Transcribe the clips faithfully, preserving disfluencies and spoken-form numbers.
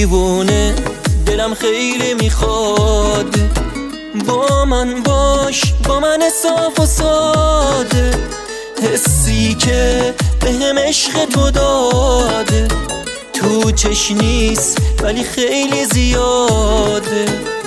دیوونه دلم خیلی میخواد با من باش، با من صاف و ساده. حسی که بهم عشق تو داده تو چش نیست ولی خیلی زیاده.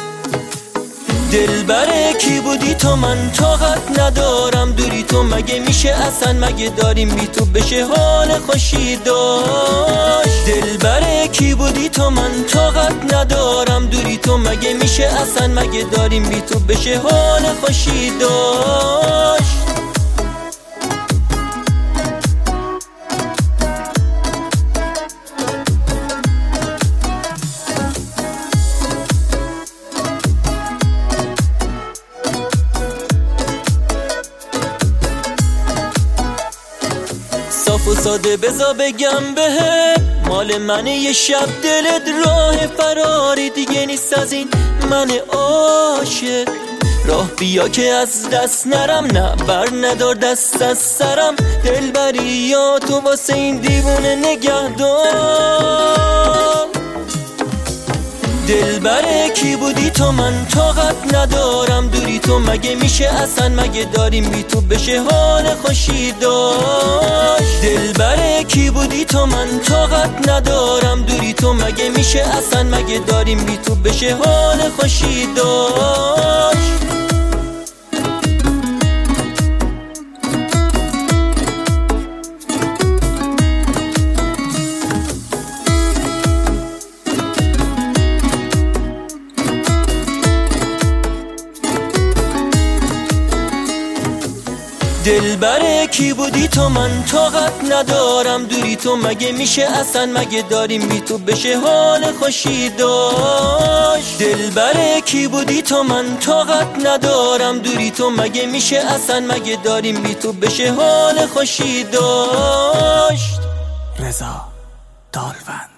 دلبر کی بودی تو؟ من طاقت ندارم دوری تو، مگه میشه اصلا؟ مگه داریم بی تو بشه حال خوشی داشت؟ دلبر کی بودی تو؟ من طاقت ندارم دوری تو، مگه میشه اصلا؟ مگه داریم بی تو بشه حال خوشی داشت؟ صاف و ساده بزا بگم بهت، مال منه یه شب دلت راه فراری دیگه نیست از این من عاشق. راه بیا که از دست نرم، نه بر ندار دست از سرم. دلبری یا تو واسه این دیوونه نگهدار. دلبر کی بودی تو؟ من طاقت ندارم دوری تو، مگه میشه اصلا؟ مگه داریم بی تو بشه حال خوشی داشت؟ دلبر کی بودی تو؟ من طاقت ندارم دوری تو، مگه میشه اصلا؟ مگه داریم بی تو بشه حال خوشی داشت؟ دلبر کی بودی تو؟ من طاقت ندارم دوری تو، مگه میشه اصلا؟ مگه داریم بی تو بشه حال خوشی داشت؟ دلبر کی بودی تو؟ من طاقت ندارم دوری تو، مگه میشه اصلا؟ مگه داریم بی تو بشه حال خوشی داشت؟ رضا دالفن.